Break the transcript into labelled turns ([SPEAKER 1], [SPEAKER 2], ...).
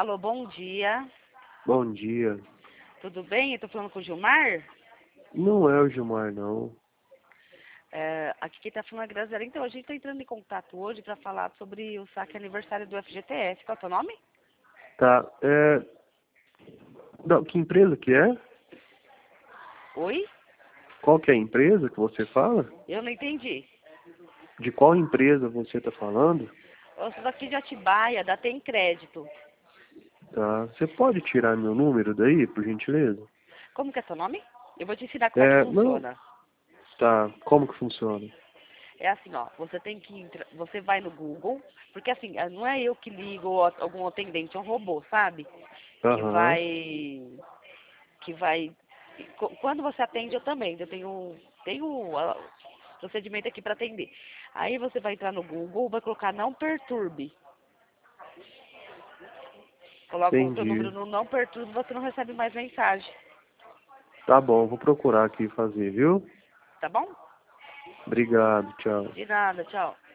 [SPEAKER 1] Alô, bom dia.
[SPEAKER 2] Bom dia.
[SPEAKER 1] Tudo bem? Eu tô falando com o Gilmar.
[SPEAKER 2] Não é o Gilmar, não.
[SPEAKER 1] Aqui quem tá falando é a Graziela. Então, a gente tá entrando em contato hoje para falar sobre o saque aniversário do FGTS. Qual é o teu nome?
[SPEAKER 2] Tá, Não, que empresa que é?
[SPEAKER 1] Oi?
[SPEAKER 2] Qual que é a empresa que você fala?
[SPEAKER 1] Eu não entendi.
[SPEAKER 2] De qual empresa você está falando?
[SPEAKER 1] Eu sou daqui de Atibaia, da Tem Crédito.
[SPEAKER 2] Tá. Você pode tirar meu número daí, por gentileza?
[SPEAKER 1] Como que é teu nome? Eu vou te ensinar como é que
[SPEAKER 2] Não.
[SPEAKER 1] funciona.
[SPEAKER 2] Tá. Como que funciona?
[SPEAKER 1] É assim, ó, você tem que você vai no Google, porque assim, não é eu que ligo ou algum atendente, é um robô, sabe? Que
[SPEAKER 2] Aham.
[SPEAKER 1] vai que vai quando você atende eu também, eu tenho procedimento aqui para atender. Aí você vai entrar no Google, vai colocar não perturbe. Coloca o seu número
[SPEAKER 2] Entendi.
[SPEAKER 1] no não perturbe, você não recebe mais mensagem,
[SPEAKER 2] Tá bom, vou procurar aqui fazer, viu?
[SPEAKER 1] tá bom?
[SPEAKER 2] Obrigado, tchau.
[SPEAKER 1] De nada, tchau.